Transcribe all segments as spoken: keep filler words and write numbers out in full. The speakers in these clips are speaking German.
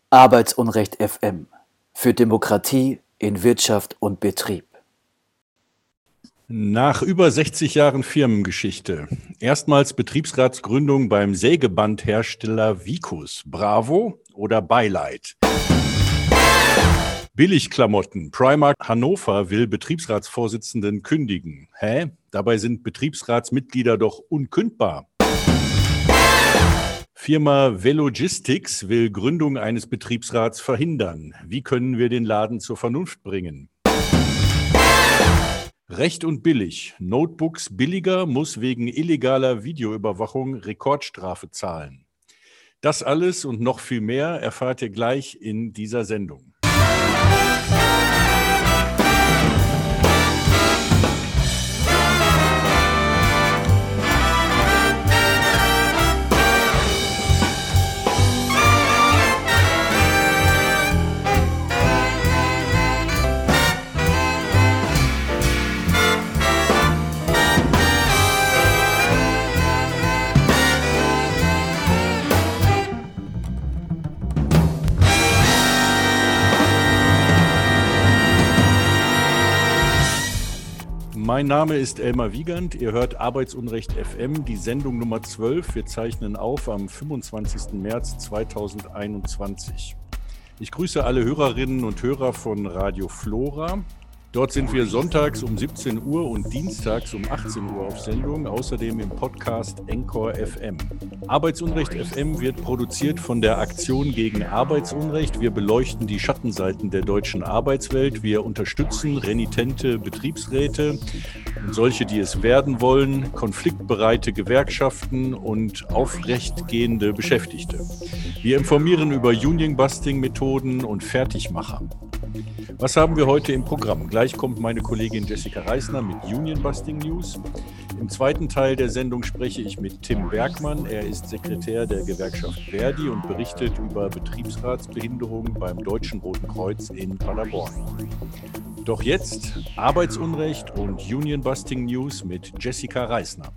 Arbeitsunrecht F M für Demokratie in Wirtschaft und Betrieb. Nach über sechzig Jahren Firmengeschichte, erstmals Betriebsratsgründung beim Sägebandhersteller Vicus. Bravo oder Beileid? Billigklamotten. Primark Hannover will Betriebsratsvorsitzenden kündigen. Hä? Dabei sind Betriebsratsmitglieder doch unkündbar. Firma Velogistics will Gründung eines Betriebsrats verhindern. Wie können wir den Laden zur Vernunft bringen? Recht und billig. Notebooks billiger muss wegen illegaler Videoüberwachung Rekordstrafe zahlen. Das alles und noch viel mehr erfahrt ihr gleich in dieser Sendung. Mein Name ist Elmar Wiegand, ihr hört Arbeitsunrecht F M, die Sendung Nummer zwölf. Wir zeichnen auf am fünfundzwanzigsten März zweitausendeinundzwanzig. Ich grüße alle Hörerinnen und Hörer von Radio Flora. Dort sind wir sonntags um siebzehn Uhr und dienstags um achtzehn Uhr auf Sendung, außerdem im Podcast Encore F M. Arbeitsunrecht F M wird produziert von der Aktion gegen Arbeitsunrecht. Wir beleuchten die Schattenseiten der deutschen Arbeitswelt. Wir unterstützen renitente Betriebsräte und solche, die es werden wollen, konfliktbereite Gewerkschaften und aufrechtgehende Beschäftigte. Wir informieren über Union-Busting-Methoden und Fertigmacher. Was haben wir heute im Programm? Gleich kommt meine Kollegin Jessica Reisner mit Union Busting News. Im zweiten Teil der Sendung spreche ich mit Tim Bergmann. Er ist Sekretär der Gewerkschaft Verdi und berichtet über Betriebsratsbehinderung beim Deutschen Roten Kreuz in Paderborn. Doch jetzt Arbeitsunrecht und Union Busting News mit Jessica Reisner.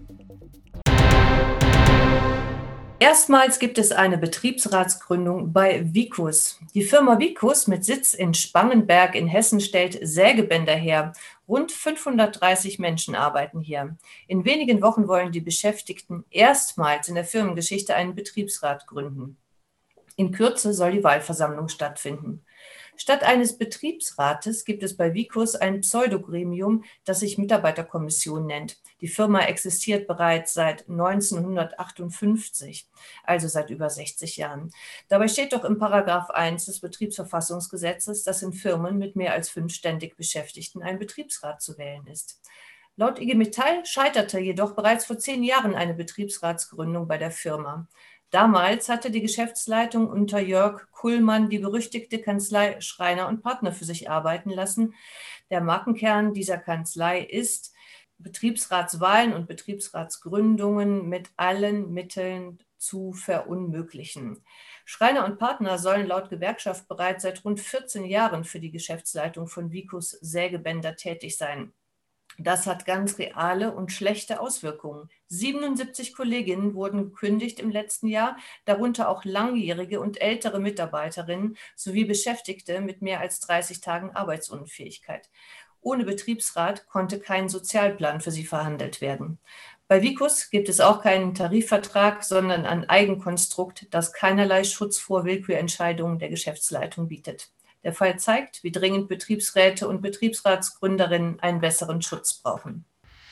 Erstmals gibt es eine Betriebsratsgründung bei Vicus. Die Firma Vicus mit Sitz in Spangenberg in Hessen stellt Sägebänder her. Rund fünfhundertdreißig Menschen arbeiten hier. In wenigen Wochen wollen die Beschäftigten erstmals in der Firmengeschichte einen Betriebsrat gründen. In Kürze soll die Wahlversammlung stattfinden. Statt eines Betriebsrates gibt es bei Vicus ein Pseudogremium, das sich Mitarbeiterkommission nennt. Die Firma existiert bereits seit neunzehnhundertachtundfünfzig, also seit über sechzig Jahren. Dabei steht doch im Paragraph eins des Betriebsverfassungsgesetzes, dass in Firmen mit mehr als fünf ständig Beschäftigten ein Betriebsrat zu wählen ist. Laut I G Metall scheiterte jedoch bereits vor zehn Jahren eine Betriebsratsgründung bei der Firma. Damals hatte die Geschäftsleitung unter Jörg Kullmann die berüchtigte Kanzlei Schreiner und Partner für sich arbeiten lassen. Der Markenkern dieser Kanzlei ist, Betriebsratswahlen und Betriebsratsgründungen mit allen Mitteln zu verunmöglichen. Schreiner und Partner sollen laut Gewerkschaft bereits seit rund vierzehn Jahren für die Geschäftsleitung von Vicus Sägebänder tätig sein. Das hat ganz reale und schlechte Auswirkungen. siebenundsiebzig Kolleginnen wurden gekündigt im letzten Jahr, darunter auch langjährige und ältere Mitarbeiterinnen sowie Beschäftigte mit mehr als dreißig Tagen Arbeitsunfähigkeit. Ohne Betriebsrat konnte kein Sozialplan für sie verhandelt werden. Bei Vicus gibt es auch keinen Tarifvertrag, sondern ein Eigenkonstrukt, das keinerlei Schutz vor Willkürentscheidungen der Geschäftsleitung bietet. Der Fall zeigt, wie dringend Betriebsräte und Betriebsratsgründerinnen einen besseren Schutz brauchen.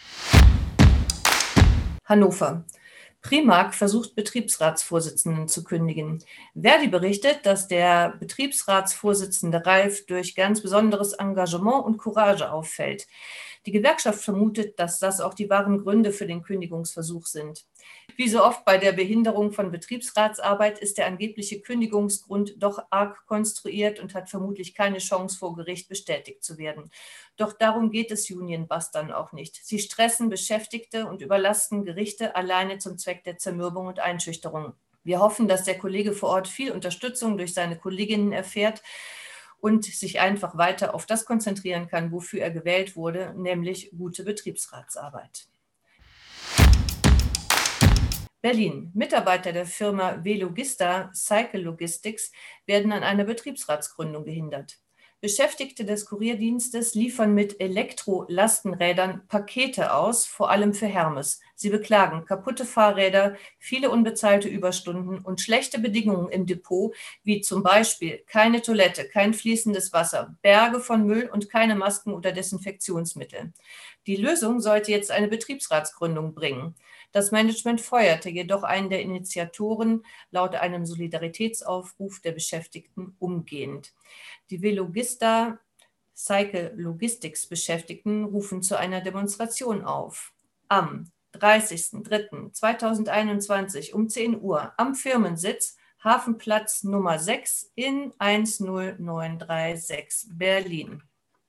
Hannover. Primark versucht, Betriebsratsvorsitzenden zu kündigen. Verdi berichtet, dass der Betriebsratsvorsitzende Ralf durch ganz besonderes Engagement und Courage auffällt. Die Gewerkschaft vermutet, dass das auch die wahren Gründe für den Kündigungsversuch sind. Wie so oft bei der Behinderung von Betriebsratsarbeit ist der angebliche Kündigungsgrund doch arg konstruiert und hat vermutlich keine Chance, vor Gericht bestätigt zu werden. Doch darum geht es Union-Bustern auch nicht. Sie stressen Beschäftigte und überlasten Gerichte alleine zum Zweck der Zermürbung und Einschüchterung. Wir hoffen, dass der Kollege vor Ort viel Unterstützung durch seine Kolleginnen erfährt und sich einfach weiter auf das konzentrieren kann, wofür er gewählt wurde, nämlich gute Betriebsratsarbeit. Berlin. Mitarbeiter der Firma Velogista Cycle Logistics werden an einer Betriebsratsgründung gehindert. Beschäftigte des Kurierdienstes liefern mit Elektrolastenrädern Pakete aus, vor allem für Hermes. Sie beklagen kaputte Fahrräder, viele unbezahlte Überstunden und schlechte Bedingungen im Depot, wie zum Beispiel keine Toilette, kein fließendes Wasser, Berge von Müll und keine Masken oder Desinfektionsmittel. Die Lösung sollte jetzt eine Betriebsratsgründung bringen. Das Management feuerte jedoch einen der Initiatoren laut einem Solidaritätsaufruf der Beschäftigten umgehend. Die Velogista Cycle Logistics Beschäftigten rufen zu einer Demonstration auf. Am dreißigsten dritten zweitausendeinundzwanzig um zehn Uhr am Firmensitz Hafenplatz Nummer sechs in eins null neun drei sechs Berlin.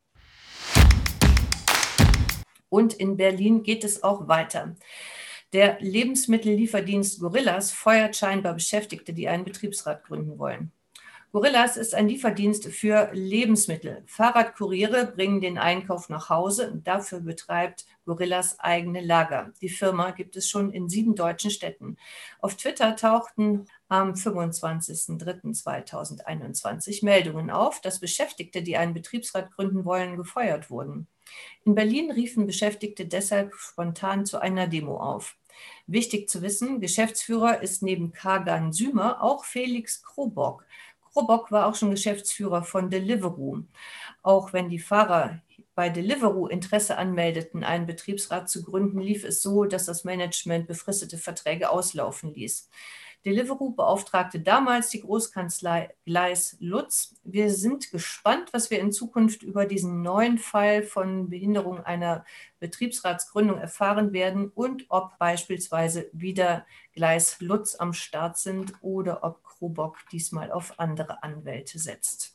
Und in Berlin geht es auch weiter. Der Lebensmittellieferdienst Gorillas feuert scheinbar Beschäftigte, die einen Betriebsrat gründen wollen. Gorillas ist ein Lieferdienst für Lebensmittel. Fahrradkuriere bringen den Einkauf nach Hause und dafür betreibt Gorillas eigene Lager. Die Firma gibt es schon in sieben deutschen Städten. Auf Twitter tauchten am fünfundzwanzigsten dritten zweitausendeinundzwanzig Meldungen auf, dass Beschäftigte, die einen Betriebsrat gründen wollen, gefeuert wurden. In Berlin riefen Beschäftigte deshalb spontan zu einer Demo auf. Wichtig zu wissen, Geschäftsführer ist neben Kagan Sümer auch Felix Krobock. Krobock war auch schon Geschäftsführer von Deliveroo. Auch wenn die Fahrer bei Deliveroo Interesse anmeldeten, einen Betriebsrat zu gründen, lief es so, dass das Management befristete Verträge auslaufen ließ. Deliveroo beauftragte damals die Großkanzlei Gleis Lutz. Wir sind gespannt, was wir in Zukunft über diesen neuen Fall von Behinderung einer Betriebsratsgründung erfahren werden und ob beispielsweise wieder Gleis Lutz am Start sind oder ob Krobock diesmal auf andere Anwälte setzt.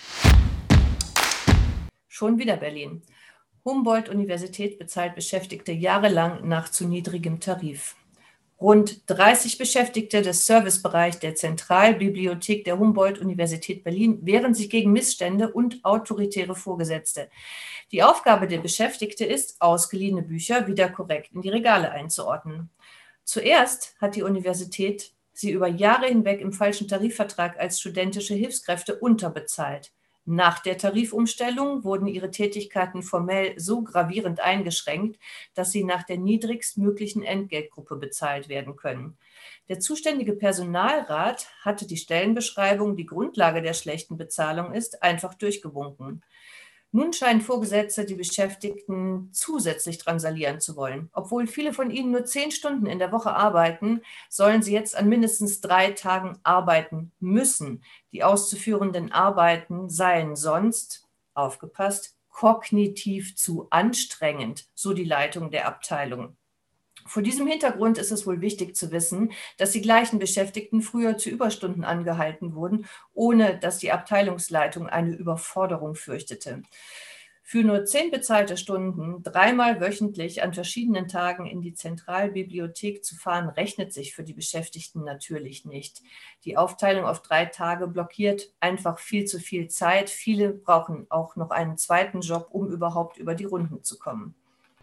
Schon wieder Berlin. Humboldt-Universität bezahlt Beschäftigte jahrelang nach zu niedrigem Tarif. Rund dreißig Beschäftigte des Servicebereichs der Zentralbibliothek der Humboldt-Universität Berlin wehren sich gegen Missstände und autoritäre Vorgesetzte. Die Aufgabe der Beschäftigten ist, ausgeliehene Bücher wieder korrekt in die Regale einzuordnen. Zuerst hat die Universität sie über Jahre hinweg im falschen Tarifvertrag als studentische Hilfskräfte unterbezahlt. Nach der Tarifumstellung wurden ihre Tätigkeiten formell so gravierend eingeschränkt, dass sie nach der niedrigstmöglichen Entgeltgruppe bezahlt werden können. Der zuständige Personalrat hatte die Stellenbeschreibung, die Grundlage der schlechten Bezahlung ist, einfach durchgewunken. Nun scheinen Vorgesetzte die Beschäftigten zusätzlich drangsalieren zu wollen. Obwohl viele von ihnen nur zehn Stunden in der Woche arbeiten, sollen sie jetzt an mindestens drei Tagen arbeiten müssen. Die auszuführenden Arbeiten seien sonst, aufgepasst, kognitiv zu anstrengend, so die Leitung der Abteilung. Vor diesem Hintergrund ist es wohl wichtig zu wissen, dass die gleichen Beschäftigten früher zu Überstunden angehalten wurden, ohne dass die Abteilungsleitung eine Überforderung fürchtete. Für nur zehn bezahlte Stunden, dreimal wöchentlich an verschiedenen Tagen in die Zentralbibliothek zu fahren, rechnet sich für die Beschäftigten natürlich nicht. Die Aufteilung auf drei Tage blockiert einfach viel zu viel Zeit. Viele brauchen auch noch einen zweiten Job, um überhaupt über die Runden zu kommen.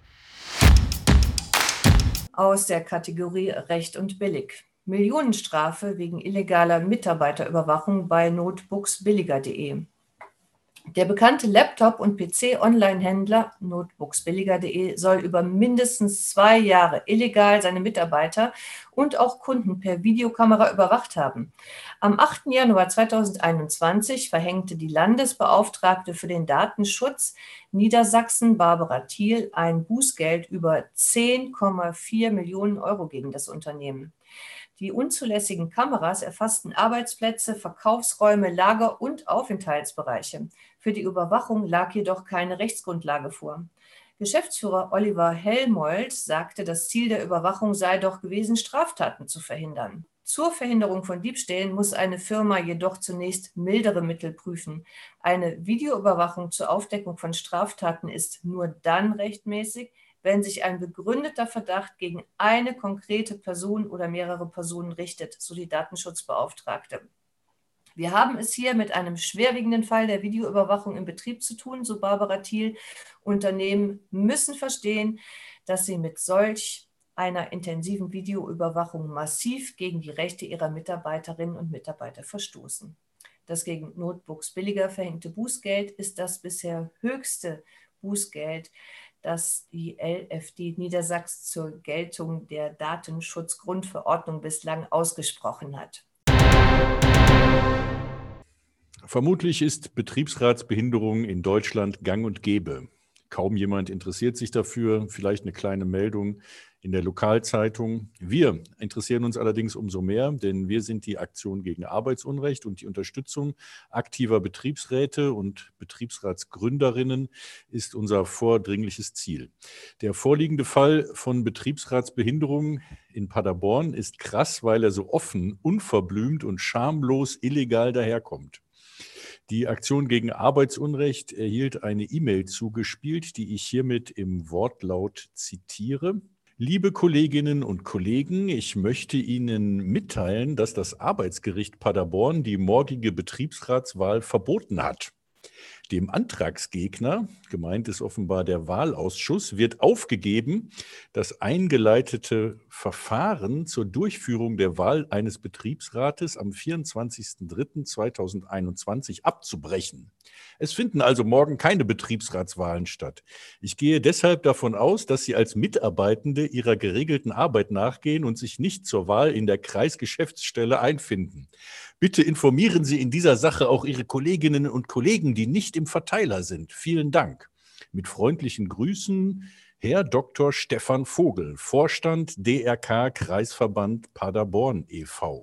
Aus der Kategorie Recht und Billig. Millionenstrafe wegen illegaler Mitarbeiterüberwachung bei notebooksbilliger punkt de. Der bekannte Laptop- und P C-Online-Händler notebooksbilliger punkt de soll über mindestens zwei Jahre illegal seine Mitarbeiter und auch Kunden per Videokamera überwacht haben. Am achten Januar zweitausendeinundzwanzig verhängte die Landesbeauftragte für den Datenschutz Niedersachsen, Barbara Thiel, ein Bußgeld über zehn Komma vier Millionen Euro gegen das Unternehmen. Die unzulässigen Kameras erfassten Arbeitsplätze, Verkaufsräume, Lager und Aufenthaltsbereiche. Für die Überwachung lag jedoch keine Rechtsgrundlage vor. Geschäftsführer Oliver Helmold sagte, das Ziel der Überwachung sei doch gewesen, Straftaten zu verhindern. Zur Verhinderung von Diebstählen muss eine Firma jedoch zunächst mildere Mittel prüfen. Eine Videoüberwachung zur Aufdeckung von Straftaten ist nur dann rechtmäßig, wenn sich ein begründeter Verdacht gegen eine konkrete Person oder mehrere Personen richtet, so die Datenschutzbeauftragte. Wir haben es hier mit einem schwerwiegenden Fall der Videoüberwachung im Betrieb zu tun, so Barbara Thiel. Unternehmen müssen verstehen, dass sie mit solch einer intensiven Videoüberwachung massiv gegen die Rechte ihrer Mitarbeiterinnen und Mitarbeiter verstoßen. Das gegen Notebooks billiger verhängte Bußgeld ist das bisher höchste Bußgeld, das die L F D Niedersachsen zur Geltung der Datenschutzgrundverordnung bislang ausgesprochen hat. Vermutlich ist Betriebsratsbehinderung in Deutschland gang und gäbe. Kaum jemand interessiert sich dafür, vielleicht eine kleine Meldung in der Lokalzeitung. Wir interessieren uns allerdings umso mehr, denn wir sind die Aktion gegen Arbeitsunrecht und die Unterstützung aktiver Betriebsräte und Betriebsratsgründerinnen ist unser vordringliches Ziel. Der vorliegende Fall von Betriebsratsbehinderung in Paderborn ist krass, weil er so offen, unverblümt und schamlos illegal daherkommt. Die Aktion gegen Arbeitsunrecht erhielt eine E-Mail zugespielt, die ich hiermit im Wortlaut zitiere. Liebe Kolleginnen und Kollegen, ich möchte Ihnen mitteilen, dass das Arbeitsgericht Paderborn die morgige Betriebsratswahl verboten hat. Dem Antragsgegner, gemeint ist offenbar der Wahlausschuss, wird aufgegeben, das eingeleitete Verfahren zur Durchführung der Wahl eines Betriebsrates am vierundzwanzigsten dritten zweitausendeinundzwanzig abzubrechen. Es finden also morgen keine Betriebsratswahlen statt. Ich gehe deshalb davon aus, dass Sie als Mitarbeitende Ihrer geregelten Arbeit nachgehen und sich nicht zur Wahl in der Kreisgeschäftsstelle einfinden. Bitte informieren Sie in dieser Sache auch Ihre Kolleginnen und Kollegen, die nicht im Verteiler sind. Vielen Dank. Mit freundlichen Grüßen, Herr Doktor Stefan Vogel, Vorstand D R K Kreisverband Paderborn e V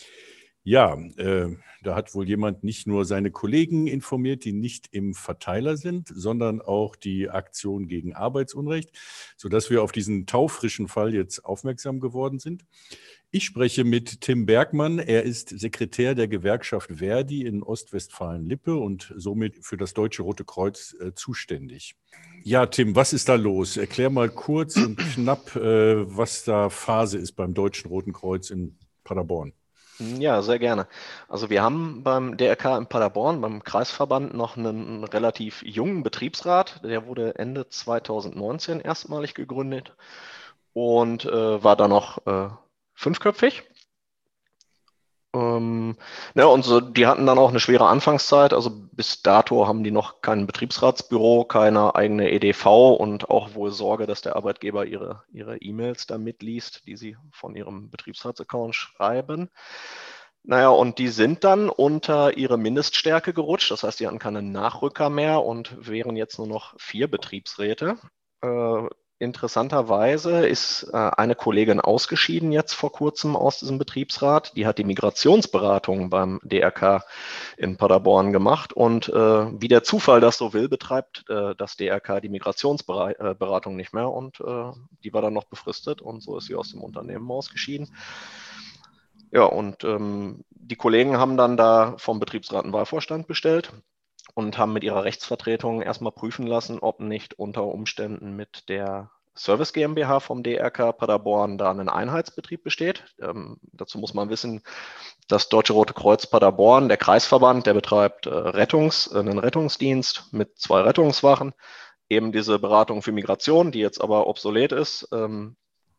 Ja, äh, da hat wohl jemand nicht nur seine Kollegen informiert, die nicht im Verteiler sind, sondern auch die Aktion gegen Arbeitsunrecht, sodass wir auf diesen taufrischen Fall jetzt aufmerksam geworden sind. Ich spreche mit Tim Bergmann. Er ist Sekretär der Gewerkschaft Verdi in Ostwestfalen-Lippe und somit für das Deutsche Rote Kreuz äh, zuständig. Ja, Tim, was ist da los? Erklär mal kurz und knapp, äh, was da Phase ist beim Deutschen Roten Kreuz in Paderborn. Ja, sehr gerne. Also wir haben beim D R K in Paderborn, beim Kreisverband, noch einen relativ jungen Betriebsrat. Der wurde Ende zweitausendneunzehn erstmalig gegründet und äh, war dann noch äh, fünfköpfig. Ähm, ja, und so, die hatten dann auch eine schwere Anfangszeit. Also bis dato haben die noch kein Betriebsratsbüro, keine eigene E D V und auch wohl Sorge, dass der Arbeitgeber ihre ihre E-Mails da mitliest, die sie von ihrem Betriebsratsaccount schreiben. Naja, und die sind dann unter ihre Mindeststärke gerutscht. Das heißt, die hatten keine Nachrücker mehr und wären jetzt nur noch vier Betriebsräte. Äh, Interessanterweise ist äh, eine Kollegin ausgeschieden jetzt vor kurzem aus diesem Betriebsrat. Die hat die Migrationsberatung beim D R K in Paderborn gemacht und äh, wie der Zufall das so will, betreibt äh, das D R K die Migrationsberatung nicht mehr und äh, die war dann noch befristet und so ist sie aus dem Unternehmen ausgeschieden. Ja, und ähm, die Kollegen haben dann da vom Betriebsrat einen Wahlvorstand bestellt und haben mit ihrer Rechtsvertretung erstmal prüfen lassen, ob nicht unter Umständen mit der Service GmbH vom D R K Paderborn da ein Einheitsbetrieb besteht. Ähm, dazu muss man wissen, das Deutsche Rote Kreuz Paderborn, der Kreisverband, der betreibt äh, Rettungs, äh, einen Rettungsdienst mit zwei Rettungswachen, eben diese Beratung für Migration, die jetzt aber obsolet ist. Ähm,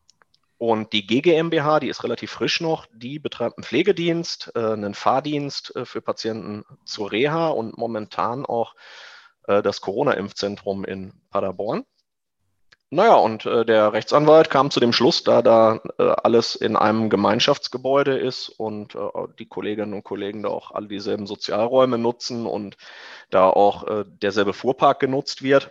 Und die G GmbH, die ist relativ frisch noch, die betreibt einen Pflegedienst, äh, einen Fahrdienst äh, für Patienten zur Reha und momentan auch äh, das Corona-Impfzentrum in Paderborn. Naja, und äh, der Rechtsanwalt kam zu dem Schluss, da da äh, alles in einem Gemeinschaftsgebäude ist und äh, die Kolleginnen und Kollegen da auch alle dieselben Sozialräume nutzen und da auch äh, derselbe Fuhrpark genutzt wird,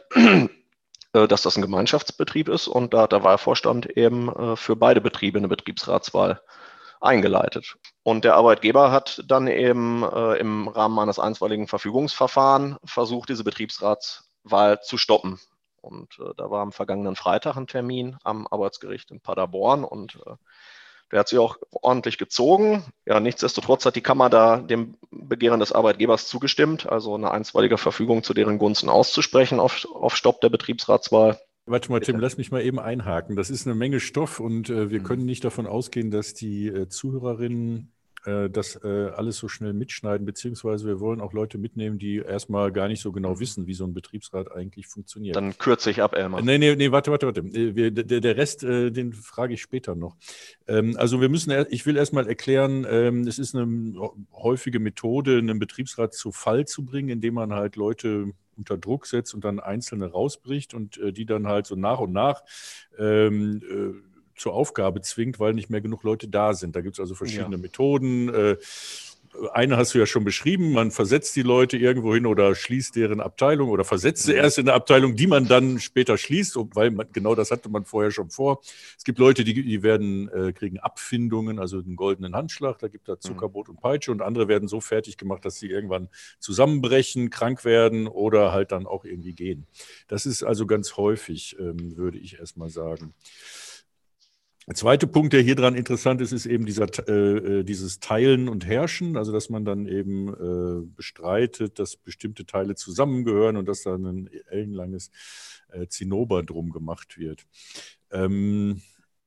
dass das ein Gemeinschaftsbetrieb ist und da hat der Wahlvorstand eben äh, für beide Betriebe eine Betriebsratswahl eingeleitet. Und der Arbeitgeber hat dann eben äh, im Rahmen eines einstweiligen Verfügungsverfahrens versucht, diese Betriebsratswahl zu stoppen. Und äh, da war am vergangenen Freitag ein Termin am Arbeitsgericht in Paderborn und äh, der hat sich auch ordentlich gezogen. Ja, nichtsdestotrotz hat die Kammer da dem Begehren des Arbeitgebers zugestimmt, also eine einstweilige Verfügung zu deren Gunsten auszusprechen auf, auf Stopp der Betriebsratswahl. Warte mal, Tim, lass mich mal eben einhaken. Das ist eine Menge Stoff und äh, wir Mhm. können nicht davon ausgehen, dass die äh, Zuhörerinnen äh, das äh, alles so schnell mitschneiden, beziehungsweise wir wollen auch Leute mitnehmen, die erstmal gar nicht so genau wissen, wie so ein Betriebsrat eigentlich funktioniert. Dann kürze ich ab, Elmar. Nee, nee, nee, warte, warte, warte. Wir, der, der Rest, äh, den frage ich später noch. Ähm, also wir müssen, ich will erstmal erklären, ähm, es ist eine häufige Methode, einen Betriebsrat zu Fall zu bringen, indem man halt Leute unter Druck setzt und dann Einzelne rausbricht und äh, die dann halt so nach und nach ähm, äh, zur Aufgabe zwingt, weil nicht mehr genug Leute da sind. Da gibt es also verschiedene ja. Methoden. Äh, Eine hast du ja schon beschrieben, man versetzt die Leute irgendwo hin oder schließt deren Abteilung oder versetzt sie erst in eine Abteilung, die man dann später schließt, weil man, genau das hatte man vorher schon vor. Es gibt Leute, die, die werden, äh, kriegen Abfindungen, also einen goldenen Handschlag, da gibt es Zuckerbrot und Peitsche, und andere werden so fertig gemacht, dass sie irgendwann zusammenbrechen, krank werden oder halt dann auch irgendwie gehen. Das ist also ganz häufig, ähm, würde ich erstmal sagen. Der zweite Punkt, der hier dran interessant ist, ist eben dieser, äh, dieses Teilen und Herrschen, also dass man dann eben äh, bestreitet, dass bestimmte Teile zusammengehören und dass dann ein ellenlanges äh, Zinnober drum gemacht wird. Ähm,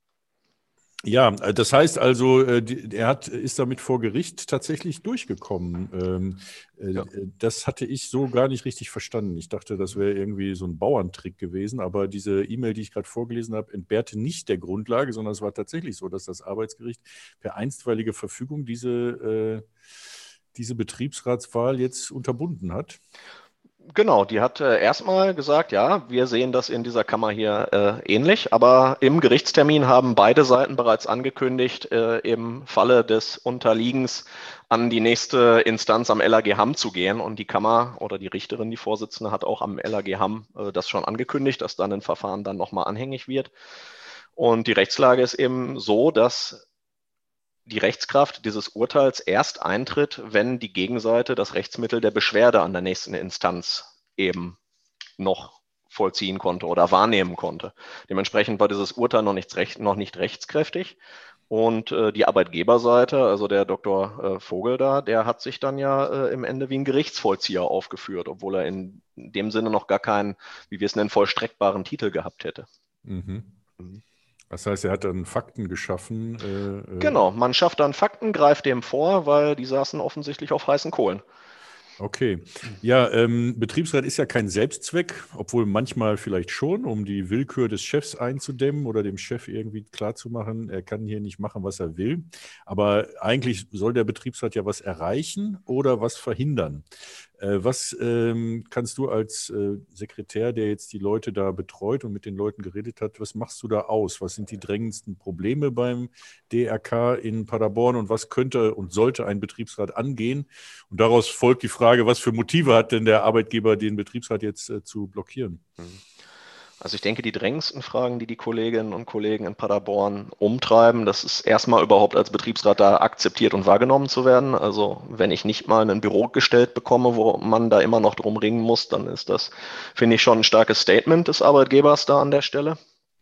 Ja, das heißt also, er hat, ist damit vor Gericht tatsächlich durchgekommen. Ja. Das hatte ich so gar nicht richtig verstanden. Ich dachte, das wäre irgendwie so ein Bauerntrick gewesen, aber diese E-Mail, die ich gerade vorgelesen habe, entbehrte nicht der Grundlage, sondern es war tatsächlich so, dass das Arbeitsgericht per einstweilige Verfügung diese, diese Betriebsratswahl jetzt unterbunden hat. Genau, die hat äh, erstmal gesagt, ja, wir sehen das in dieser Kammer hier äh, ähnlich, aber im Gerichtstermin haben beide Seiten bereits angekündigt, äh, im Falle des Unterliegens an die nächste Instanz am L A G Hamm zu gehen, und die Kammer oder die Richterin, die Vorsitzende, hat auch am L A G Hamm äh, das schon angekündigt, dass dann ein Verfahren dann nochmal anhängig wird. Und die Rechtslage ist eben so, dass die Rechtskraft dieses Urteils erst eintritt, wenn die Gegenseite das Rechtsmittel der Beschwerde an der nächsten Instanz eben noch vollziehen konnte oder wahrnehmen konnte. Dementsprechend war dieses Urteil noch nicht, recht, noch nicht rechtskräftig. Und äh, die Arbeitgeberseite, also der Doktor äh, Vogel da, der hat sich dann ja äh, im Ende wie ein Gerichtsvollzieher aufgeführt, obwohl er in dem Sinne noch gar keinen, wie wir es nennen, vollstreckbaren Titel gehabt hätte. Mhm. Mhm. Das heißt, er hat dann Fakten geschaffen. Äh, genau, man schafft dann Fakten, greift dem vor, weil die saßen offensichtlich auf heißen Kohlen. Okay. Ja, ähm, Betriebsrat ist ja kein Selbstzweck, obwohl manchmal vielleicht schon, um die Willkür des Chefs einzudämmen oder dem Chef irgendwie klarzumachen, er kann hier nicht machen, was er will. Aber eigentlich soll der Betriebsrat ja was erreichen oder was verhindern. Äh, was ähm, kannst du als äh, Sekretär, der jetzt die Leute da betreut und mit den Leuten geredet hat, was machst du da aus? Was sind die drängendsten Probleme beim D R K in Paderborn und was könnte und sollte ein Betriebsrat angehen? Und daraus folgt die Frage, was für Motive hat denn der Arbeitgeber, den Betriebsrat jetzt äh, zu blockieren? Also ich denke, die drängendsten Fragen, die die Kolleginnen und Kollegen in Paderborn umtreiben, das ist erstmal überhaupt als Betriebsrat da akzeptiert und wahrgenommen zu werden. Also wenn ich nicht mal ein Büro gestellt bekomme, wo man da immer noch drum ringen muss, dann ist das, finde ich, schon ein starkes Statement des Arbeitgebers da an der Stelle.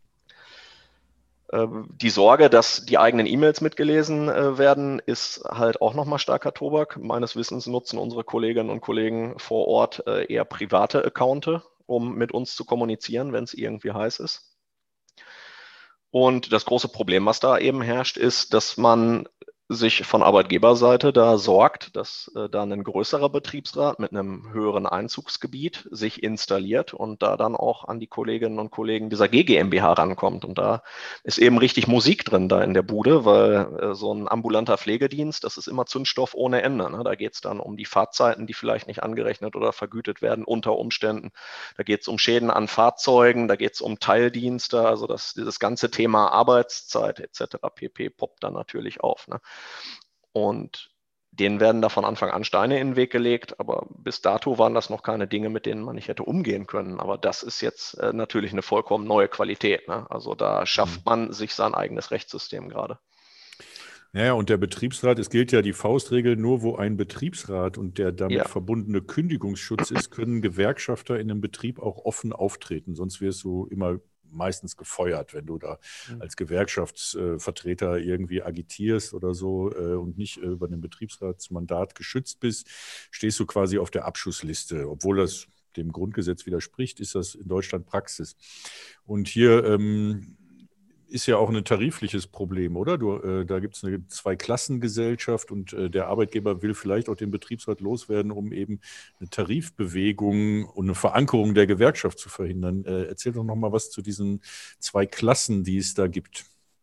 Die Sorge, dass die eigenen E-Mails mitgelesen werden, ist halt auch nochmal starker Tobak. Meines Wissens nutzen unsere Kolleginnen und Kollegen vor Ort eher private Accounte, um mit uns zu kommunizieren, wenn es irgendwie heiß ist. Und das große Problem, was da eben herrscht, ist, dass man sich von Arbeitgeberseite da sorgt, dass äh, da ein größerer Betriebsrat mit einem höheren Einzugsgebiet sich installiert und da dann auch an die Kolleginnen und Kollegen dieser G GmbH rankommt. Und da ist eben richtig Musik drin da in der Bude, weil äh, so ein ambulanter Pflegedienst, das ist immer Zündstoff ohne Ende. Ne? Da geht es dann um die Fahrtzeiten, die vielleicht nicht angerechnet oder vergütet werden unter Umständen. Da geht es um Schäden an Fahrzeugen, da geht es um Teildienste, also das, dieses ganze Thema Arbeitszeit et cetera pp. Poppt dann natürlich auf. Ne? Und denen werden da von Anfang an Steine in den Weg gelegt, aber bis dato waren das noch keine Dinge, mit denen man nicht hätte umgehen können. Aber das ist jetzt äh, natürlich eine vollkommen neue Qualität. Ne? Also da schafft man sich sein eigenes Rechtssystem gerade. Naja, und der Betriebsrat, es gilt ja die Faustregel, nur wo ein Betriebsrat und der damit ja. verbundene Kündigungsschutz ist, können Gewerkschafter in einem Betrieb auch offen auftreten. Sonst wirst du immer meistens gefeuert, wenn du da als Gewerkschaftsvertreter irgendwie agitierst oder so und nicht über ein Betriebsratsmandat geschützt bist, stehst du quasi auf der Abschussliste. Obwohl das dem Grundgesetz widerspricht, ist das in Deutschland Praxis. Und hier ähm, ist ja auch ein tarifliches Problem, oder? Du, äh, da gibt es eine Zweiklassengesellschaft und äh, der Arbeitgeber will vielleicht auch den Betriebsrat loswerden, um eben eine Tarifbewegung und eine Verankerung der Gewerkschaft zu verhindern. Äh, erzähl doch noch mal was zu diesen zwei Klassen, die es da gibt.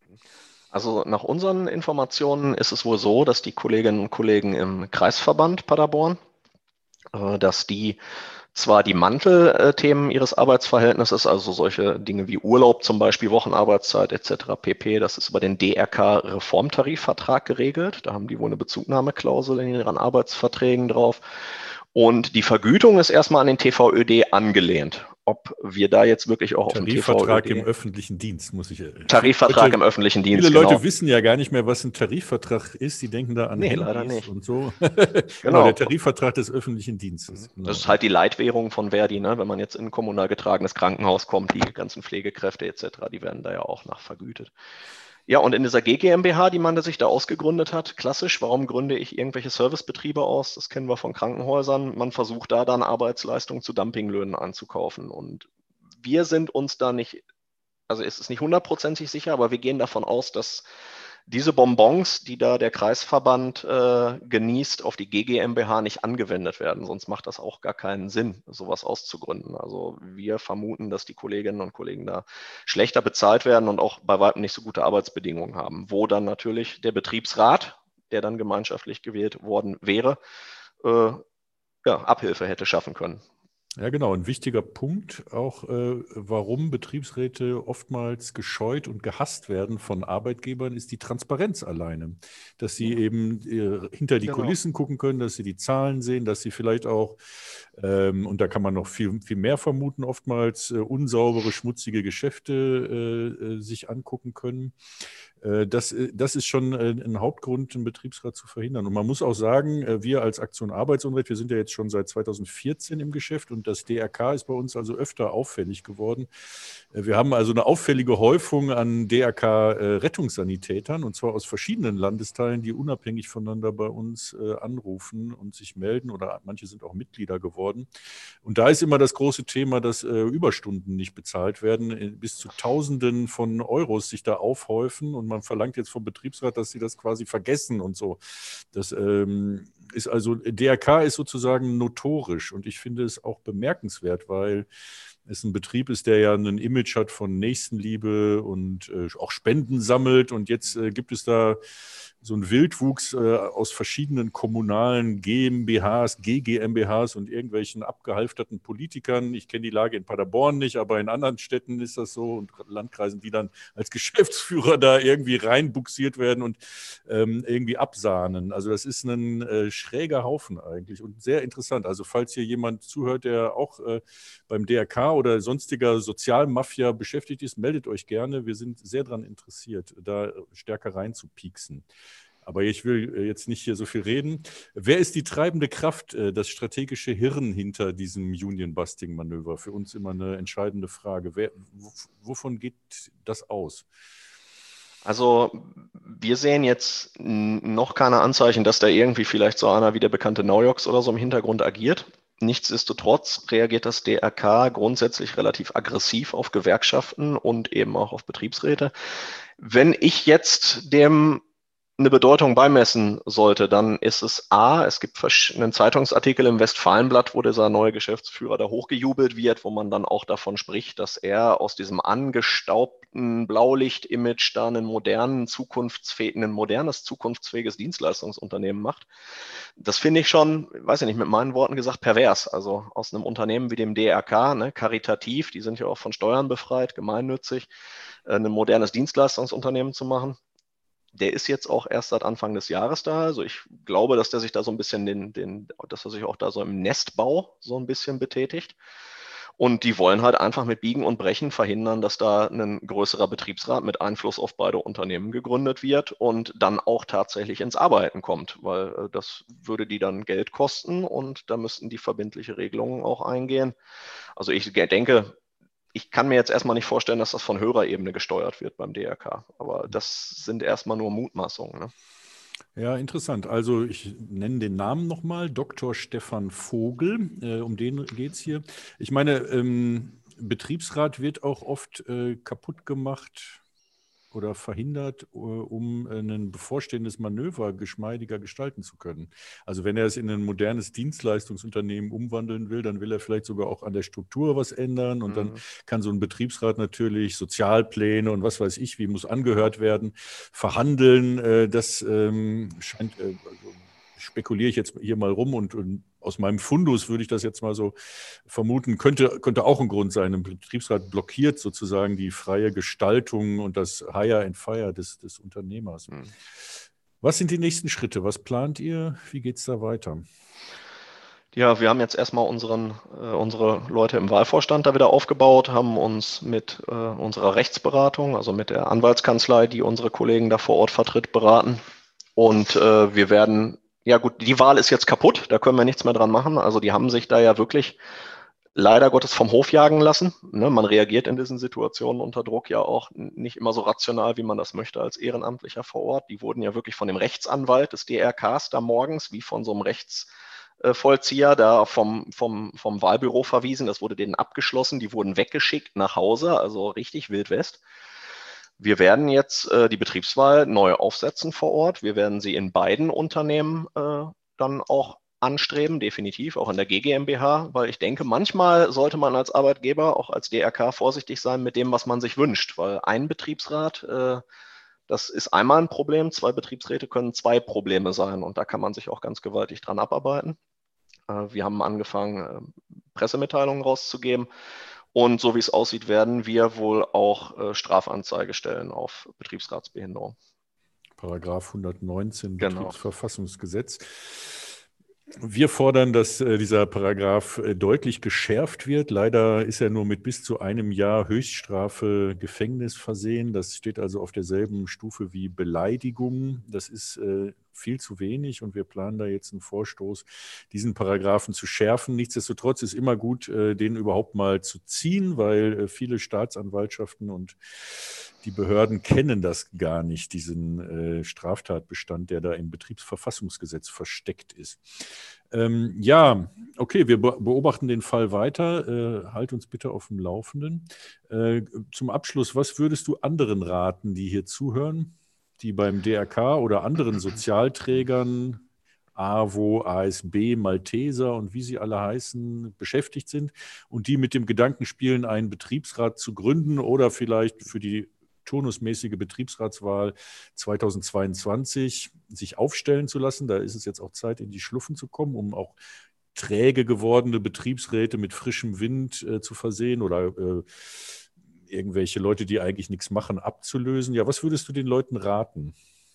Also nach unseren Informationen ist es wohl so, dass die Kolleginnen und Kollegen im Kreisverband Paderborn, äh, dass die zwar die Mantelthemen ihres Arbeitsverhältnisses, also solche Dinge wie Urlaub zum Beispiel, Wochenarbeitszeit et cetera pp., das ist über den D R K-Reformtarifvertrag geregelt. Da haben die wohl eine Bezugnahmeklausel in ihren Arbeitsverträgen drauf. Und die Vergütung ist erstmal an den T V Ö D angelehnt. Ob wir da jetzt wirklich auch auf dem T V Ö D... Tarifvertrag im öffentlichen Dienst, muss ich... Tarifvertrag Leute, im öffentlichen Dienst, Viele Leute genau. wissen ja gar nicht mehr, was ein Tarifvertrag ist. Die denken da an Nee, Handys leider nicht. und so. Genau. Genau, der Tarifvertrag des öffentlichen Dienstes. Genau. Das ist halt die Leitwährung von Verdi, ne? Wenn man jetzt in ein kommunal getragenes Krankenhaus kommt, die ganzen Pflegekräfte et cetera, die werden da ja auch nach vergütet. Ja, und in dieser G GmbH, die man sich da ausgegründet hat, klassisch, warum gründe ich irgendwelche Servicebetriebe aus? Das kennen wir von Krankenhäusern. Man versucht da dann Arbeitsleistungen zu Dumpinglöhnen anzukaufen. Und wir sind uns da nicht, also es ist nicht hundertprozentig sicher, aber wir gehen davon aus, dass diese Bonbons, die da der Kreisverband äh, genießt, auf die G GmbH nicht angewendet werden. Sonst macht das auch gar keinen Sinn, sowas auszugründen. Also wir vermuten, dass die Kolleginnen und Kollegen da schlechter bezahlt werden und auch bei weitem nicht so gute Arbeitsbedingungen haben. Wo dann natürlich der Betriebsrat, der dann gemeinschaftlich gewählt worden wäre, äh, ja, Abhilfe hätte schaffen können. Ja, genau. Ein wichtiger Punkt auch, äh, warum Betriebsräte oftmals gescheut und gehasst werden von Arbeitgebern, ist die Transparenz alleine. Dass sie eben äh, hinter die Genau. Kulissen gucken können, dass sie die Zahlen sehen, dass sie vielleicht auch, ähm, und da kann man noch viel, viel mehr vermuten, oftmals äh, unsaubere, schmutzige Geschäfte äh, äh, sich angucken können. Das, das ist schon ein Hauptgrund, einen Betriebsrat zu verhindern. Und man muss auch sagen, wir als Aktion Arbeitsunrecht, wir sind ja jetzt schon seit zweitausendvierzehn im Geschäft und das D R K ist bei uns also öfter auffällig geworden. Wir haben also eine auffällige Häufung an D R K-Rettungssanitätern und zwar aus verschiedenen Landesteilen, die unabhängig voneinander bei uns anrufen und sich melden oder manche sind auch Mitglieder geworden. Und da ist immer das große Thema, dass Überstunden nicht bezahlt werden, bis zu Tausenden von Euros sich da aufhäufen und man verlangt jetzt vom Betriebsrat, dass sie das quasi vergessen und so. Das ähm, ist also, D R K ist sozusagen notorisch und ich finde es auch bemerkenswert, weil es ein Betrieb ist, der ja ein Image hat von Nächstenliebe und äh, auch Spenden sammelt und jetzt äh, gibt es da so einen Wildwuchs äh, aus verschiedenen kommunalen GmbHs, G GmbHs und irgendwelchen abgehalfterten Politikern. Ich kenne die Lage in Paderborn nicht, aber in anderen Städten ist das so und Landkreisen, die dann als Geschäftsführer da irgendwie reinbuxiert werden und ähm, irgendwie absahnen. Also das ist ein äh, schräger Haufen eigentlich und sehr interessant. Also falls hier jemand zuhört, der auch äh, beim D R K oder sonstiger Sozialmafia beschäftigt ist, meldet euch gerne. Wir sind sehr daran interessiert, da stärker reinzupieksen. Aber ich will jetzt nicht hier so viel reden. Wer ist die treibende Kraft, das strategische Hirn hinter diesem Union-Busting-Manöver? Für uns immer eine entscheidende Frage. Wer, wovon geht das aus? Also wir sehen jetzt noch keine Anzeichen, dass da irgendwie vielleicht so einer wie der bekannte Naujoks oder so im Hintergrund agiert. Nichtsdestotrotz reagiert das D R K grundsätzlich relativ aggressiv auf Gewerkschaften und eben auch auf Betriebsräte. Wenn ich jetzt dem eine Bedeutung beimessen sollte, dann ist es A, es gibt einen Zeitungsartikel im Westfalenblatt, wo dieser neue Geschäftsführer da hochgejubelt wird, wo man dann auch davon spricht, dass er aus diesem angestaubten Blaulicht-Image da einen modernen, zukunftsfähigen, ein modernes, zukunftsfähiges Dienstleistungsunternehmen macht. Das finde ich schon, weiß ich nicht, mit meinen Worten gesagt, pervers. Also aus einem Unternehmen wie dem D R K, ne, karitativ, die sind ja auch von Steuern befreit, gemeinnützig, ein modernes Dienstleistungsunternehmen zu machen. Der ist jetzt auch erst seit Anfang des Jahres da. Also ich glaube, dass der sich da so ein bisschen den, den, dass er sich auch da so im Nestbau so ein bisschen betätigt. Und die wollen halt einfach mit Biegen und Brechen verhindern, dass da ein größerer Betriebsrat mit Einfluss auf beide Unternehmen gegründet wird und dann auch tatsächlich ins Arbeiten kommt, weil das würde die dann Geld kosten und da müssten die verbindliche Regelungen auch eingehen. Also ich denke, ich kann mir jetzt erstmal nicht vorstellen, dass das von höherer Ebene gesteuert wird beim D R K. Aber das sind erstmal nur Mutmaßungen. Ne? Ja, interessant. Also ich nenne den Namen nochmal, Doktor Stefan Vogel, äh, um den geht es hier. Ich meine, ähm, Betriebsrat wird auch oft äh, kaputt gemacht oder verhindert, um ein bevorstehendes Manöver geschmeidiger gestalten zu können. Also wenn er es in ein modernes Dienstleistungsunternehmen umwandeln will, dann will er vielleicht sogar auch an der Struktur was ändern und mhm. dann kann so ein Betriebsrat natürlich Sozialpläne und was weiß ich, wie muss angehört werden, verhandeln. Das ähm, scheint, äh, also spekuliere ich jetzt hier mal rum und, und aus meinem Fundus würde ich das jetzt mal so vermuten, könnte, könnte auch ein Grund sein. Ein Betriebsrat blockiert sozusagen die freie Gestaltung und das Hire and Fire des, des Unternehmers. Mhm. Was sind die nächsten Schritte? Was plant ihr? Wie geht es da weiter? Ja, wir haben jetzt erstmal unseren, äh, unsere Leute im Wahlvorstand da wieder aufgebaut, haben uns mit äh, unserer Rechtsberatung, also mit der Anwaltskanzlei, die unsere Kollegen da vor Ort vertritt, beraten. Und äh, wir werden Ja gut, die Wahl ist jetzt kaputt, da können wir nichts mehr dran machen. Also die haben sich da ja wirklich leider Gottes vom Hof jagen lassen. Ne, man reagiert in diesen Situationen unter Druck ja auch nicht immer so rational, wie man das möchte als Ehrenamtlicher vor Ort. Die wurden ja wirklich von dem Rechtsanwalt des D R Ks da morgens, wie von so einem Rechtsvollzieher, da vom, vom, vom Wahlbüro verwiesen. Das wurde denen abgeschlossen, die wurden weggeschickt nach Hause, also richtig Wild West. Wir werden jetzt äh, die Betriebswahl neu aufsetzen vor Ort. Wir werden sie in beiden Unternehmen äh, dann auch anstreben, definitiv, auch in der G GmbH, weil ich denke, manchmal sollte man als Arbeitgeber, auch als D R K, vorsichtig sein mit dem, was man sich wünscht, weil ein Betriebsrat, äh, das ist einmal ein Problem, zwei Betriebsräte können zwei Probleme sein und da kann man sich auch ganz gewaltig dran abarbeiten. Äh, wir haben angefangen, äh, Pressemitteilungen rauszugeben. Und so wie es aussieht, werden wir wohl auch äh, Strafanzeige stellen auf Betriebsratsbehinderung. Paragraph hundertneunzehn Genau. Betriebsverfassungsgesetz. Wir fordern, dass äh, dieser Paragraph äh, deutlich geschärft wird. Leider ist er nur mit bis zu einem Jahr Höchststrafe Gefängnis versehen. Das steht also auf derselben Stufe wie Beleidigung. Das ist äh, viel zu wenig und wir planen da jetzt einen Vorstoß, diesen Paragraphen zu schärfen. Nichtsdestotrotz ist immer gut, äh, den überhaupt mal zu ziehen, weil äh, viele Staatsanwaltschaften und die Behörden kennen das gar nicht, diesen äh, Straftatbestand, der da im Betriebsverfassungsgesetz versteckt ist. Ähm, ja, okay, wir be- beobachten den Fall weiter. Äh, halt uns bitte auf dem Laufenden. Äh, zum Abschluss, was würdest du anderen raten, die hier zuhören, die beim D R K oder anderen Sozialträgern, A W O, A S B, Malteser und wie sie alle heißen, beschäftigt sind und die mit dem Gedanken spielen, einen Betriebsrat zu gründen oder vielleicht für die turnusmäßige Betriebsratswahl zweitausendzweiundzwanzig sich aufstellen zu lassen. Da ist es jetzt auch Zeit, in die Schluffen zu kommen, um auch träge gewordene Betriebsräte mit frischem Wind äh, zu versehen oder äh, irgendwelche Leute, die eigentlich nichts machen, abzulösen. Ja, was würdest du den Leuten raten?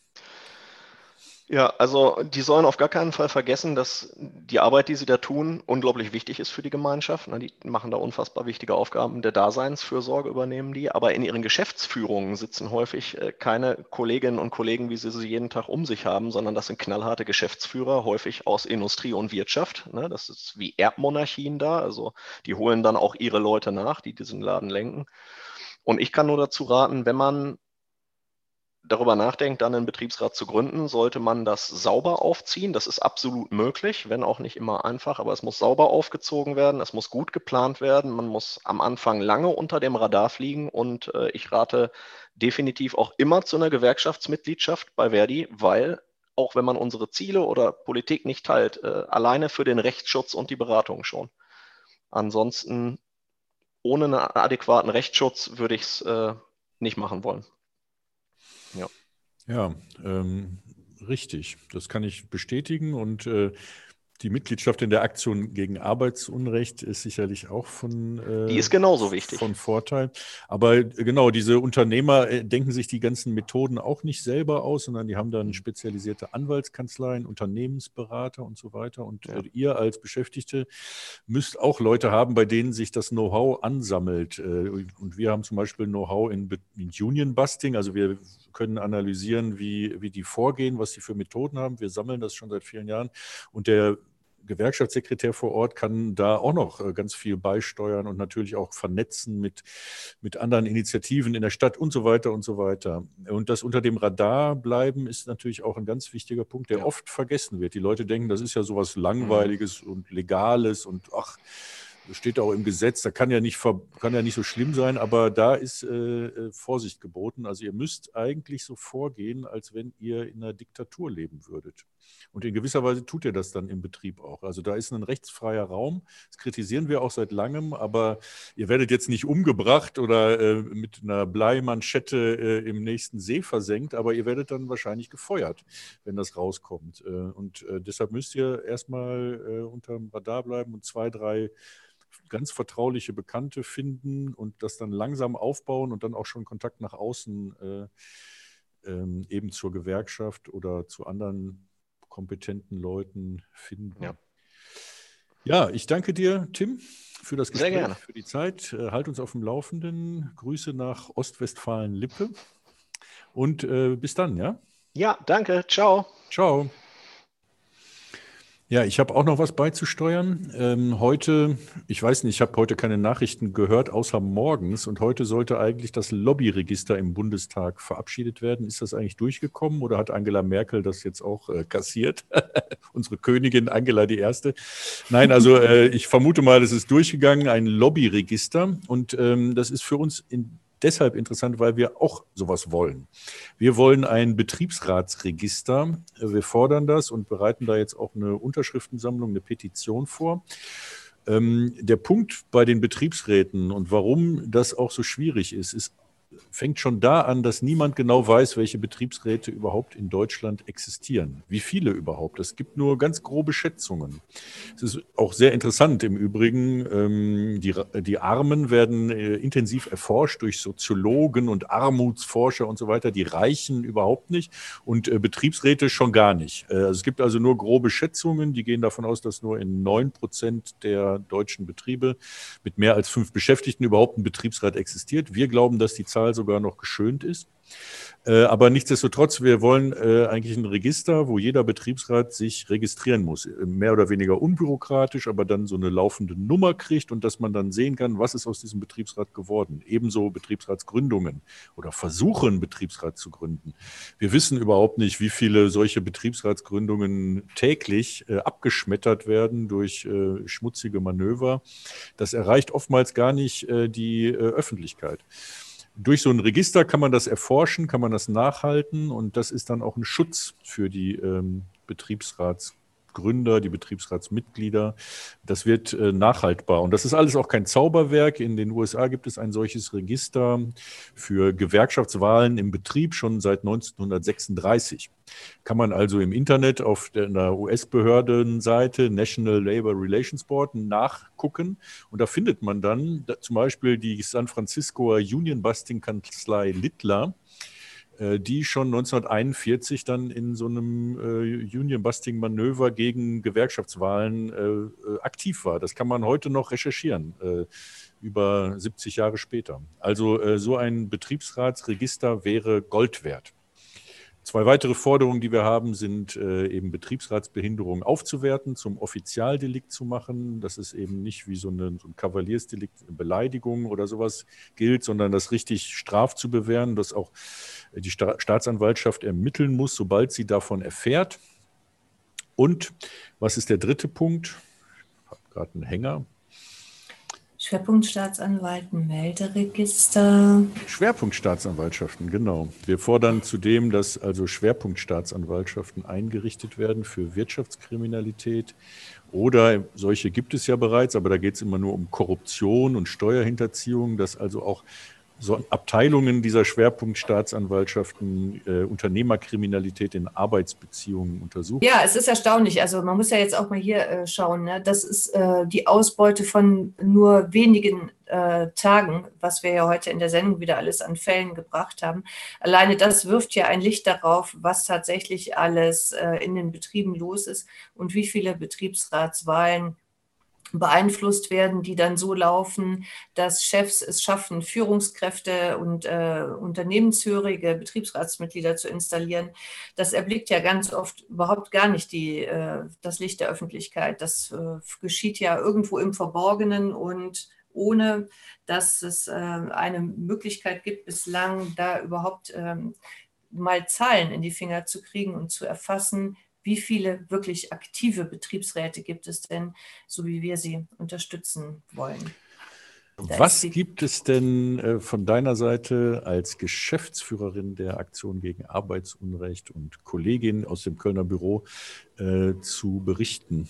Ja, also die sollen auf gar keinen Fall vergessen, dass die Arbeit, die sie da tun, unglaublich wichtig ist für die Gemeinschaft. Die machen da unfassbar wichtige Aufgaben der Daseinsfürsorge, übernehmen die. Aber in ihren Geschäftsführungen sitzen häufig keine Kolleginnen und Kollegen, wie sie sie jeden Tag um sich haben, sondern das sind knallharte Geschäftsführer, häufig aus Industrie und Wirtschaft. Das ist wie Erbmonarchien da. Also die holen dann auch ihre Leute nach, die diesen Laden lenken. Und ich kann nur dazu raten, wenn man darüber nachdenkt, dann einen Betriebsrat zu gründen, sollte man das sauber aufziehen. Das ist absolut möglich, wenn auch nicht immer einfach, aber es muss sauber aufgezogen werden, es muss gut geplant werden, man muss am Anfang lange unter dem Radar fliegen und äh, ich rate definitiv auch immer zu einer Gewerkschaftsmitgliedschaft bei Verdi, weil auch wenn man unsere Ziele oder Politik nicht teilt, äh, alleine für den Rechtsschutz und die Beratung schon. Ansonsten ohne einen adäquaten Rechtsschutz würde ich es äh, nicht machen wollen. Ja, ja ähm, richtig. Das kann ich bestätigen und äh, die Mitgliedschaft in der Aktion gegen Arbeitsunrecht ist sicherlich auch von, äh, die ist genauso wichtig. Von Vorteil. Aber äh, genau, diese Unternehmer äh, denken sich die ganzen Methoden auch nicht selber aus, sondern die haben dann spezialisierte Anwaltskanzleien, Unternehmensberater und so weiter. Und ja. äh, ihr als Beschäftigte müsst auch Leute haben, bei denen sich das Know-how ansammelt. Äh, und wir haben zum Beispiel Know-how in, in Union Busting, also wir können analysieren, wie, wie die vorgehen, was sie für Methoden haben. Wir sammeln das schon seit vielen Jahren. Und der Gewerkschaftssekretär vor Ort kann da auch noch ganz viel beisteuern und natürlich auch vernetzen mit, mit anderen Initiativen in der Stadt und so weiter und so weiter. Und das unter dem Radar bleiben ist natürlich auch ein ganz wichtiger Punkt, der ja. oft vergessen wird. Die Leute denken, das ist ja sowas Langweiliges mhm. und Legales und ach, Das steht auch im Gesetz, da kann ja nicht, kann ja nicht so schlimm sein, aber da ist äh, Vorsicht geboten. Also ihr müsst eigentlich so vorgehen, als wenn ihr in einer Diktatur leben würdet. Und in gewisser Weise tut ihr das dann im Betrieb auch. Also da ist ein rechtsfreier Raum. Das kritisieren wir auch seit langem, aber ihr werdet jetzt nicht umgebracht oder äh, mit einer Bleimanschette äh, im nächsten See versenkt, aber ihr werdet dann wahrscheinlich gefeuert, wenn das rauskommt. Äh, und äh, deshalb müsst ihr erstmal äh, unterm Radar bleiben und zwei, drei ganz vertrauliche Bekannte finden und das dann langsam aufbauen und dann auch schon Kontakt nach außen äh, ähm, eben zur Gewerkschaft oder zu anderen kompetenten Leuten finden. Ja. Ja, ich danke dir, Tim, für das Gespräch, Sehr gerne. für die Zeit. Äh, halt uns auf dem Laufenden. Grüße nach Ostwestfalen-Lippe und äh, bis dann, ja? Ja, danke. Ciao. Ciao. Ja, ich habe auch noch was beizusteuern. Ähm, heute, ich weiß nicht, ich habe heute keine Nachrichten gehört, außer morgens. Und heute sollte eigentlich das Lobbyregister im Bundestag verabschiedet werden. Ist das eigentlich durchgekommen oder hat Angela Merkel das jetzt auch äh, kassiert? Unsere Königin Angela die Erste. Nein, also äh, ich vermute mal, das ist durchgegangen, ein Lobbyregister. Und ähm, das ist für uns in deshalb interessant, weil wir auch sowas wollen. Wir wollen ein Betriebsratsregister. Wir fordern das und bereiten da jetzt auch eine Unterschriftensammlung, eine Petition vor. Ähm, der Punkt bei den Betriebsräten und warum das auch so schwierig ist, ist, fängt schon da an, dass niemand genau weiß, welche Betriebsräte überhaupt in Deutschland existieren. Wie viele überhaupt? Es gibt nur ganz grobe Schätzungen. Es ist auch sehr interessant im Übrigen. Ähm, die, die Armen werden äh, intensiv erforscht durch Soziologen und Armutsforscher und so weiter. Die Reichen überhaupt nicht und äh, Betriebsräte schon gar nicht. Äh, also es gibt also nur grobe Schätzungen, die gehen davon aus, dass nur in neun Prozent der deutschen Betriebe mit mehr als fünf Beschäftigten überhaupt ein Betriebsrat existiert. Wir glauben, dass die Zahl sogar noch geschönt ist. Äh, aber nichtsdestotrotz, wir wollen äh, eigentlich ein Register, wo jeder Betriebsrat sich registrieren muss. Mehr oder weniger unbürokratisch, aber dann so eine laufende Nummer kriegt und dass man dann sehen kann, was ist aus diesem Betriebsrat geworden. Ebenso Betriebsratsgründungen oder Versuche, einen Betriebsrat zu gründen. Wir wissen überhaupt nicht, wie viele solche Betriebsratsgründungen täglich äh, abgeschmettert werden durch äh, schmutzige Manöver. Das erreicht oftmals gar nicht äh, die äh, Öffentlichkeit. Durch so ein Register kann man das erforschen, kann man das nachhalten und das ist dann auch ein Schutz für die ähm, Betriebsratsgründer, die Betriebsratsmitglieder. Das wird äh, nachhaltbar und das ist alles auch kein Zauberwerk. In den U S A gibt es ein solches Register für Gewerkschaftswahlen im Betrieb schon seit neunzehnhundertsechsunddreißig. Kann man also im Internet auf der U S-Behördenseite National Labor Relations Board nachgucken und da findet man dann da, zum Beispiel die San Franciscoer Union-Busting-Kanzlei Littler, äh, die schon neunzehnhunderteinundvierzig dann in so einem äh, Union-Busting-Manöver gegen Gewerkschaftswahlen äh, aktiv war. Das kann man heute noch recherchieren, äh, über siebzig Jahre später. Also äh, so ein Betriebsratsregister wäre Gold wert. Zwei weitere Forderungen, die wir haben, sind äh, eben Betriebsratsbehinderung aufzuwerten, zum Offizialdelikt zu machen, dass es eben nicht wie so, eine, so ein Kavaliersdelikt, eine Beleidigung oder sowas gilt, sondern das richtig straf zu bewähren, dass auch die Sta- Staatsanwaltschaft ermitteln muss, sobald sie davon erfährt. Und was ist der dritte Punkt? Ich habe gerade einen Hänger. Schwerpunktstaatsanwalten, Melderegister. Schwerpunktstaatsanwaltschaften, genau. Wir fordern zudem, dass also Schwerpunktstaatsanwaltschaften eingerichtet werden für Wirtschaftskriminalität. Oder solche gibt es ja bereits, aber da geht es immer nur um Korruption und Steuerhinterziehung, dass also auch so Abteilungen dieser Schwerpunktstaatsanwaltschaften äh, Unternehmerkriminalität in Arbeitsbeziehungen untersuchen. Ja, es ist erstaunlich. Also man muss ja jetzt auch mal hier äh, schauen. Ne? Das ist äh, die Ausbeute von nur wenigen äh, Tagen, was wir ja heute in der Sendung wieder alles an Fällen gebracht haben. Alleine das wirft ja ein Licht darauf, was tatsächlich alles äh, in den Betrieben los ist und wie viele Betriebsratswahlen beeinflusst werden, die dann so laufen, dass Chefs es schaffen, Führungskräfte und äh, unternehmenshörige Betriebsratsmitglieder zu installieren. Das erblickt ja ganz oft überhaupt gar nicht die, äh, das Licht der Öffentlichkeit. Das äh, geschieht ja irgendwo im Verborgenen und ohne, dass es äh, eine Möglichkeit gibt, bislang da überhaupt ähm, mal Zahlen in die Finger zu kriegen und zu erfassen, wie viele wirklich aktive Betriebsräte gibt es denn, so wie wir sie unterstützen wollen? Da Was die, gibt es denn äh, von deiner Seite als Geschäftsführerin der Aktion gegen Arbeitsunrecht und Kollegin aus dem Kölner Büro äh, zu berichten?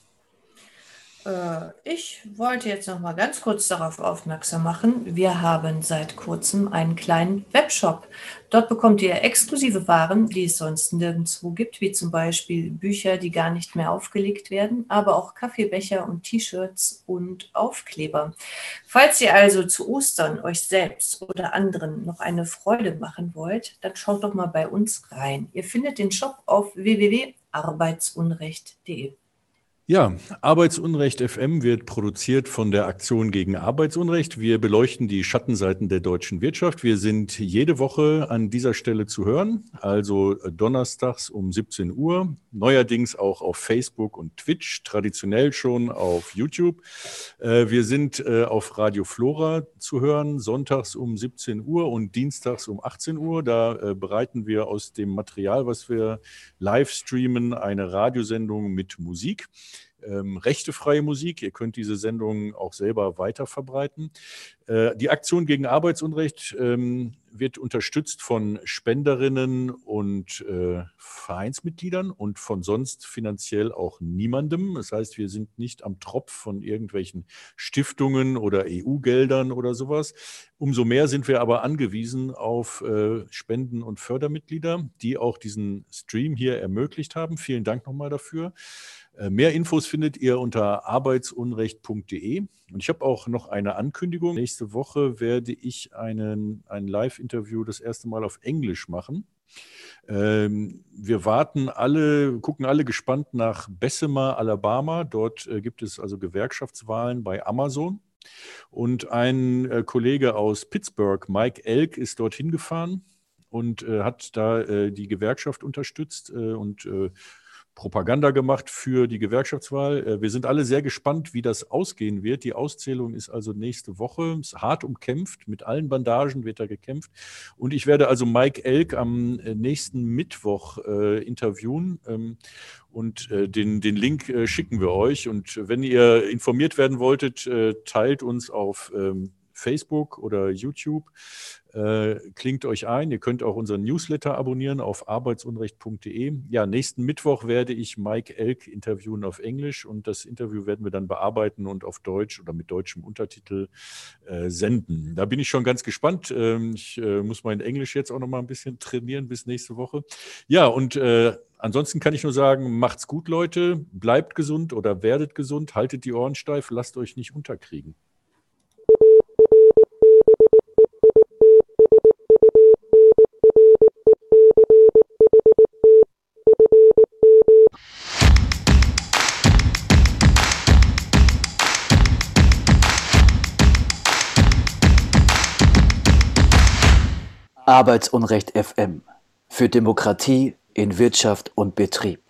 Ich wollte jetzt noch mal ganz kurz darauf aufmerksam machen. Wir haben seit kurzem einen kleinen Webshop. Dort bekommt ihr exklusive Waren, die es sonst nirgendwo gibt, wie zum Beispiel Bücher, die gar nicht mehr aufgelegt werden, aber auch Kaffeebecher und T-Shirts und Aufkleber. Falls ihr also zu Ostern euch selbst oder anderen noch eine Freude machen wollt, dann schaut doch mal bei uns rein. Ihr findet den Shop auf w w w punkt arbeitsunrecht punkt de. Ja, Arbeitsunrecht F M wird produziert von der Aktion gegen Arbeitsunrecht. Wir beleuchten die Schattenseiten der deutschen Wirtschaft. Wir sind jede Woche an dieser Stelle zu hören, also donnerstags um siebzehn Uhr, neuerdings auch auf Facebook und Twitch, traditionell schon auf YouTube. Wir sind auf Radio Flora zu hören, sonntags um siebzehn Uhr und dienstags um achtzehn Uhr. Da bereiten wir aus dem Material, was wir live streamen, eine Radiosendung mit Musik. Ähm, rechtefreie Musik. Ihr könnt diese Sendung auch selber weiter verbreiten. Äh, die Aktion gegen Arbeitsunrecht ähm, wird unterstützt von Spenderinnen und äh, Vereinsmitgliedern und von sonst finanziell auch niemandem. Das heißt, wir sind nicht am Tropf von irgendwelchen Stiftungen oder E U-Geldern oder sowas. Umso mehr sind wir aber angewiesen auf äh, Spenden und Fördermitglieder, die auch diesen Stream hier ermöglicht haben. Vielen Dank nochmal dafür. Mehr Infos findet ihr unter arbeitsunrecht punkt de. Und ich habe auch noch eine Ankündigung. Nächste Woche werde ich einen, ein Live-Interview das erste Mal auf Englisch machen. Ähm, wir warten alle, gucken alle gespannt nach Bessemer, Alabama. Dort äh, gibt es also Gewerkschaftswahlen bei Amazon. Und ein äh, Kollege aus Pittsburgh, Mike Elk, ist dorthin gefahren und äh, hat da äh, die Gewerkschaft unterstützt äh, und äh, Propaganda gemacht für die Gewerkschaftswahl. Wir sind alle sehr gespannt, wie das ausgehen wird. Die Auszählung ist also nächste Woche. Ist hart umkämpft. Mit allen Bandagen wird da gekämpft. Und ich werde also Mike Elk am nächsten Mittwoch äh, interviewen. Ähm, und äh, den, den Link äh, schicken wir euch. Und wenn ihr informiert werden wolltet, äh, teilt uns auf ähm, Facebook oder YouTube. Äh, klingt euch ein. Ihr könnt auch unseren Newsletter abonnieren auf arbeitsunrecht punkt de. Ja, nächsten Mittwoch werde ich Mike Elk interviewen auf Englisch und das Interview werden wir dann bearbeiten und auf Deutsch oder mit deutschem Untertitel äh, senden. Da bin ich schon ganz gespannt. Ähm, ich äh, muss mein Englisch jetzt auch noch mal ein bisschen trainieren bis nächste Woche. Ja, und äh, ansonsten kann ich nur sagen, macht's gut, Leute. Bleibt gesund oder werdet gesund. Haltet die Ohren steif. Lasst euch nicht unterkriegen. Arbeitsunrecht F M für Demokratie in Wirtschaft und Betrieb.